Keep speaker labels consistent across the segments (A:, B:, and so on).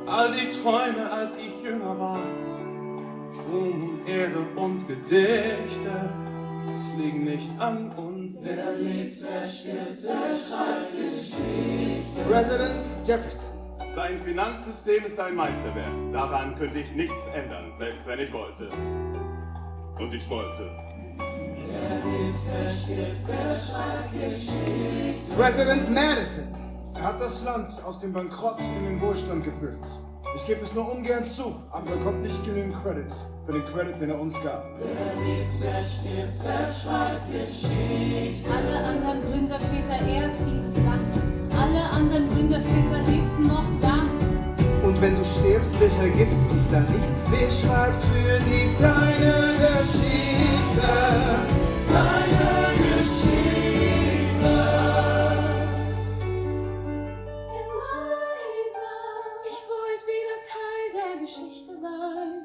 A: all die Träume, als ich jünger war. Ruhm, Ehre und Gedichte, es liegen nicht an uns.
B: Wer lebt, wer stirbt, wer schreibt Geschichte?
C: President Jefferson.
D: Sein Finanzsystem ist ein Meisterwerk. Daran könnte ich nichts ändern, selbst wenn ich wollte. Und ich wollte.
B: Wer lebt, wer stirbt, wer schreibt Geschichte?
C: President Madison.
E: Er hat das Land aus dem Bankrott in den Wohlstand geführt. Ich gebe es nur ungern zu, aber er bekommt nicht genügend Credit für den Credit, den er uns gab.
B: Wer lebt, wer stirbt, wer schreibt Geschichte?
F: Alle anderen Gründerväter ehrt dieses Land. Alle anderen Gründerväter lebten noch lang.
C: Und wenn du stirbst, wer vergisst dich dann nicht? Wer schreibt für dich deine Geschichte?
B: Deine Geschichte.
F: Ich wollte wieder Teil der Geschichte sein.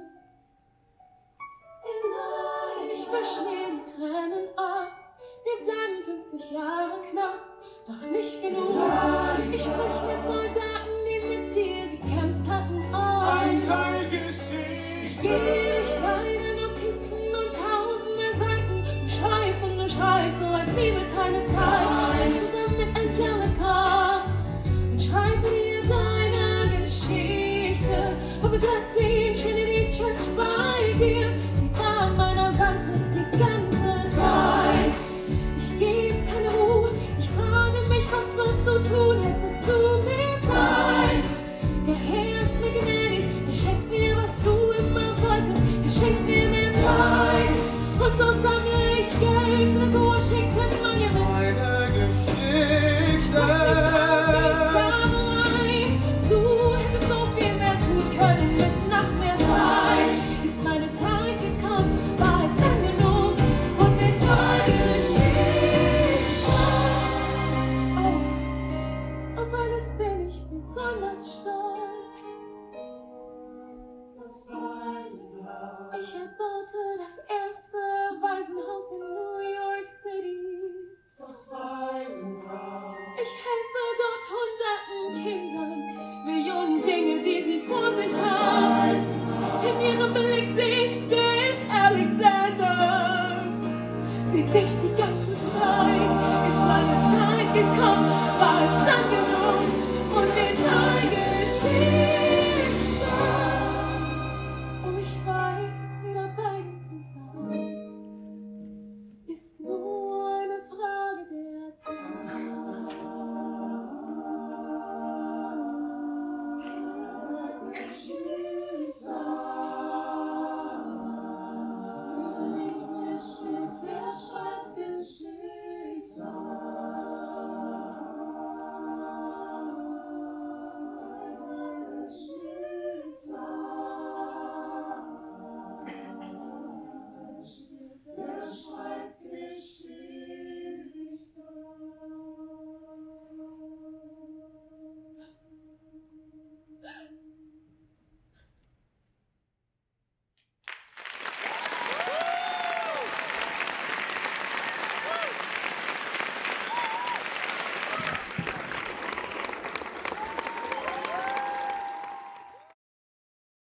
F: Ich wasch mir die Tränen ab. Wir bleiben 50 Jahre knapp, doch nicht genug. Ich sprich den Soldaten, die mit dir gekämpft hatten,
A: Ein
F: aus.
A: Teil Geschichte.
F: Ich gehe durch deine Notizen und tausende Seiten. Du schreibst so, als liebe keine Zeit. Ich bin zusammen mit Angelica und schreibe dir deine Geschichte. Und begleitet sie in Trinity Church bei dir. Sie war an meiner Seite die ganze Zeit. Ich gebe keine Ruhe, ich frage mich, was würdest du tun, hättest du mehr Zeit? Der Herr ist mir gnädig, er schenkt dir, was du immer wolltest, er schenkt dir mehr Zeit. Und so sammle ich Geld für das Washington Monument.
A: Meine Geschichte.
F: Wasch mich aus der Sklaverei. Du hättest so viel mehr tun können mit noch mehr Zeit. Ist meine Zeit gekommen, war es dann genug und wir teilen Geschichte. Oh, auf alles bin ich besonders stolz. Ich erbaute das erste Waisenhaus in New York City. Ich helfe dort hunderten Kindern, Millionen Dinge, die sie vor sich haben. In ihrem Blick seh ich dich, Alexander. Seh dich die ganze Zeit. Ist meine Zeit gekommen, war es dann